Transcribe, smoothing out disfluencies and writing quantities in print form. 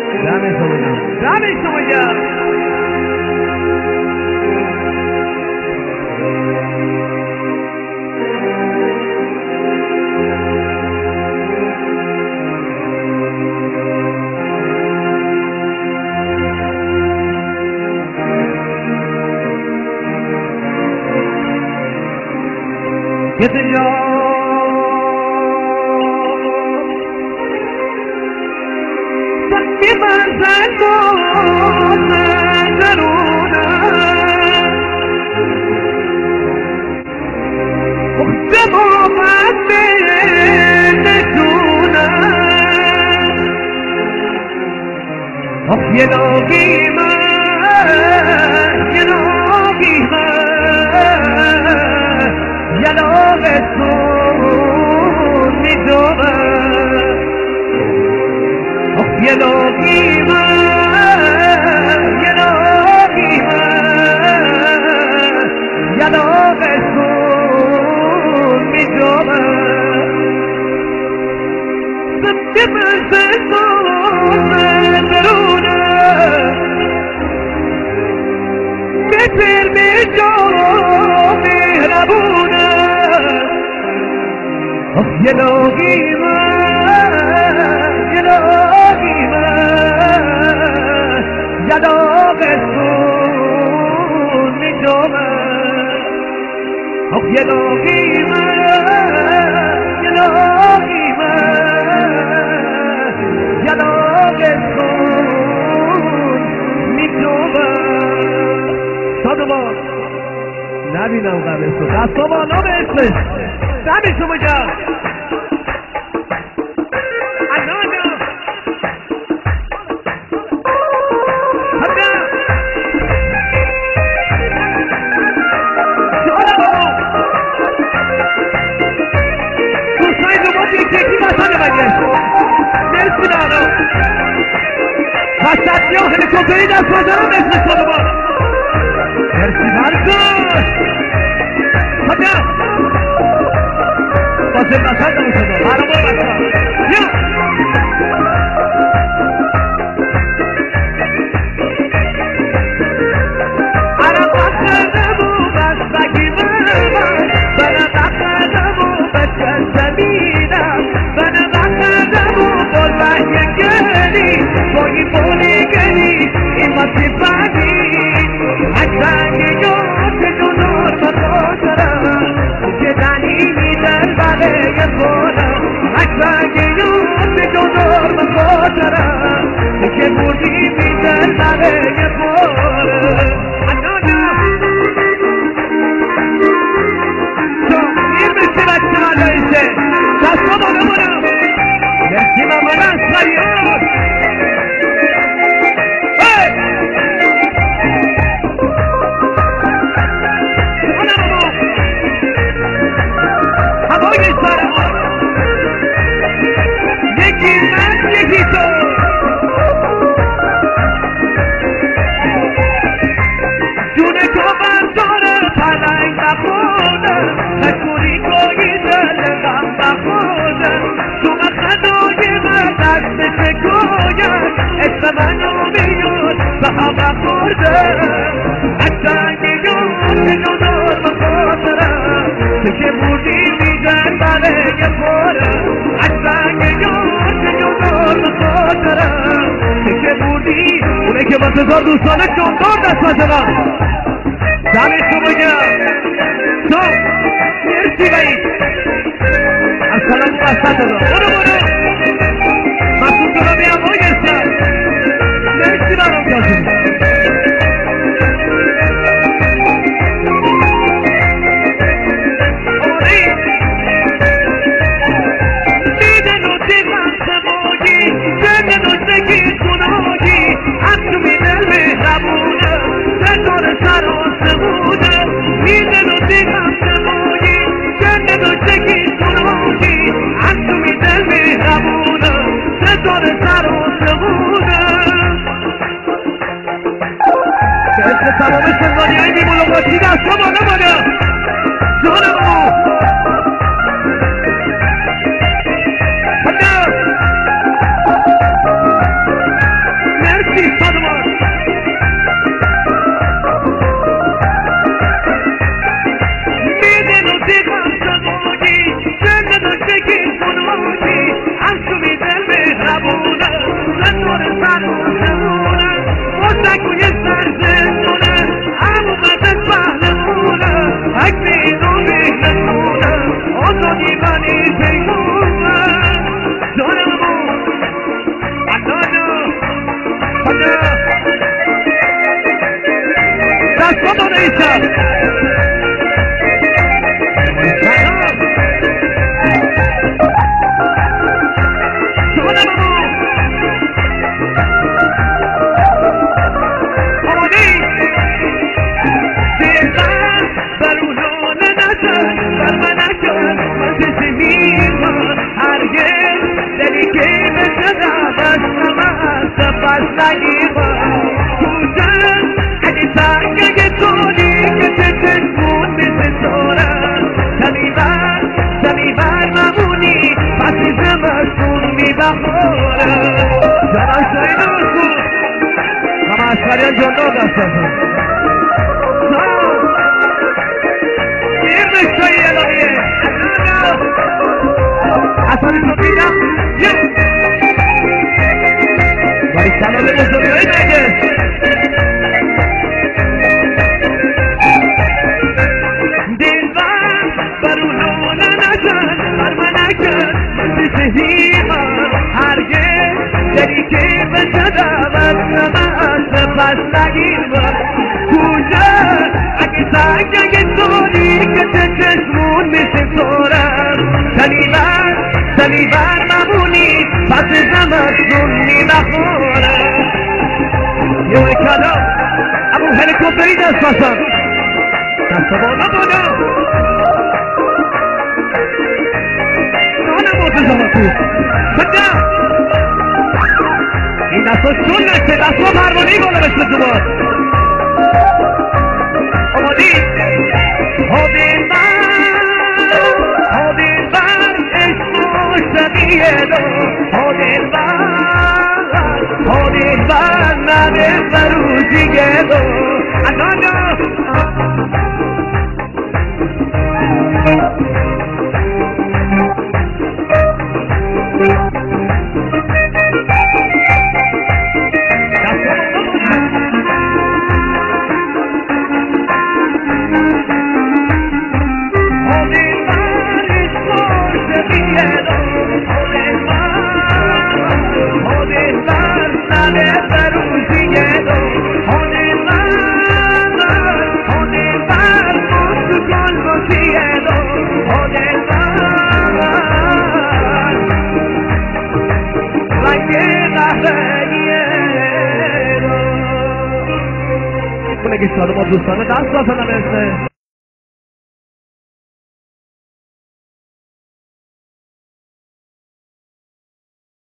دمش شما گرم. یه دنیا سکی مرزن و منظرونه اخت محمد نشونه اخ یه لاغی من یه لاغی من یلاغتون میدومه آخ یلاغی من یلاغی من یلاغتون میدومه سبت مرزتون منظرونه مثل میجا مهربونه یه لاغی من یه لاغی من یه لاغتون میجومه یه لاغی من یه لاغی من یه لاغتون میجومه سادوبان نبینم قبلستو دستا بالا به اسمش دمی شما گرم وسطی‌ها هلیکوپتری دست بزنم اسم سادوبان مرسی برکن خودم بازم بسر دمو شده برامو بسر بیا انا بخدمو بستگی من بنا بخدمو بچه زمینم بنا بخدمو بلنگ گلی بایی بولی گلی این مصیبانی اکرنگ یاد جنور بخاطرم که دنیمی در بله بارم اکرنگ یاد جنور بخاطرم که بودیمی در بله بارم این بشه بچه ملایشه دستا بالا برم مرسی مامان از فریاد هوای سرما یکی من یکی تو جون تو برداره پلنگ بخونه تکونی توی دل غم بخونه تو مخدای من دست شکوید اسم منو میاد به هم بخورده اکرنگی یاد جنور بخاطرم که بودی میدن بله پارم اکرنگی یاد جنور بخاطرم که بودی اونه که با 1000 دوستانه جندار دست بزنم دمشو بگم تو مرسی بایی از سلام بسته دارم برو مسئول تو رو بیام آگرسن مرسی برام کازم میدن دیشب Asgarian Jordan Gaston. Girme şöyle diye. Hasan Sofia. Barıştan olumuz oluyor neydi? Dilbar barulona nazar armanakan sihima harge derike besadavat namaz pas nagir kuja اگه سنگ توری که چشمون مثل سورم شنیبر ممونی پس زمستون میبخورم یه کلا ابو هلیکوپتری دست باسم دست بالا بالا نانم مرتضا تو بجا این دست ها چون نشه دست ها پروانهی بالا بشه تو باز Dilbar nane saruji gedo anana که سالما دوستانه دست بازنم